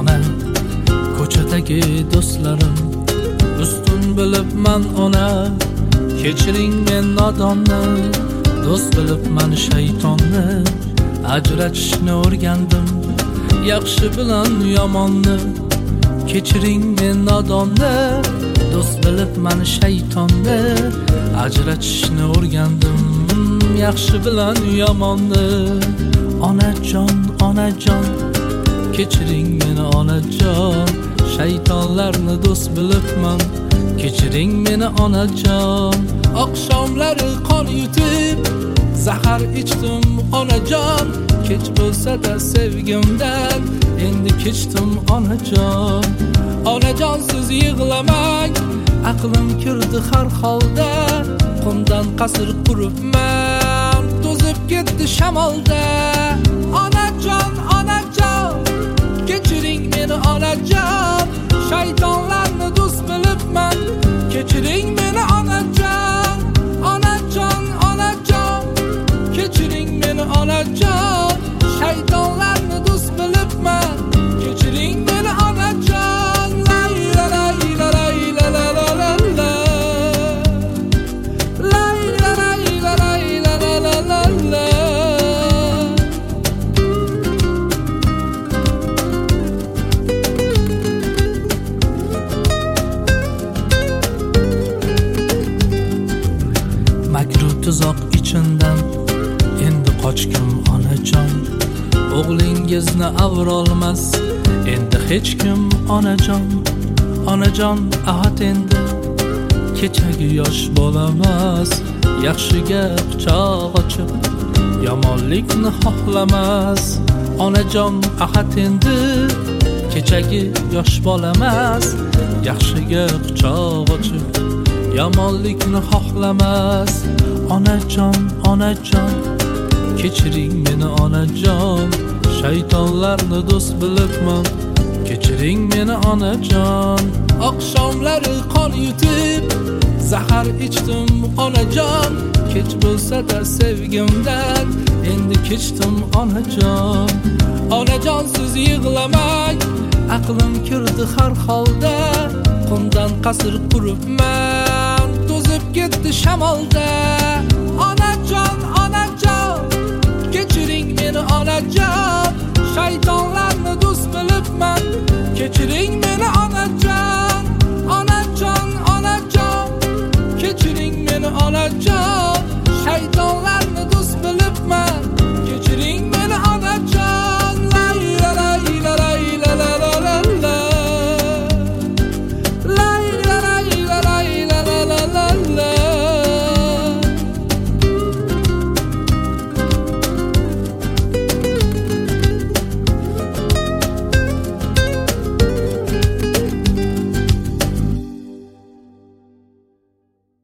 ona, ko'chadagi do'stlarim ustun bilibman ona. Kechiring men nodonni, do'st bilibman shaytonni. Ajratishni o'rgandim, yaxshi bilan yomonni. Kechiring men nodonni, do'st bilibman shaytonni. Ajratishni o'rgandim, yaxshi bilan yomonni. Onajon, onajon, kechiring meni onajon. Shaytonlarni do'st bilibman, kechiring meni onajon. Oqshomlari qon yutib zahar ichdim onajon. Kech bo'lsa-da sevgimdan endi kechdim onajon. Onajon siz yig'lamang, aqlim kirdi har holda. Qumdan qasr quribman, to'zib ketdi shamolda. Onajon, onajon, kechiring meni onajon. Shaytonlarni do'st bilibman, kechiring meni onajon. Onajon, onajon, kechiring meni onajon. Shaytonlarni do'st bilibman, kechiring meni onajon. La ilaha illalloh, la ilaha illalloh. La ilaha illalloh. Makru tuzoq ichindan endi qochkim onajon. O'g'lingizni avrolmas endi hech kim onajon. Onajon ahad endi kechagi yosh bolamas. Yaxshiga quchoq ochib yomonlikni xohlamas. Onajon ahad endi kechagi yosh bolamas. Yaxshiga quchoq ochib yomonlikni xohlamas. Onajon, onajon, kechiring meni onajon. Shaytonlarni do'st bilibman, kechiring meni onajon. Oqshomlari qon yutib zahar ichdim onajon. Kech bo'lsa-da sevgimdan endi kechdim onajon. Onajon siz yig'lamang, aqlim kirdi har holda. Qumdan qasr quribman, to'zib ketdi shamolda. Onajon, onajon, kechiring meni onajon. Shaytonlarni do'st bilibman, kechiring meni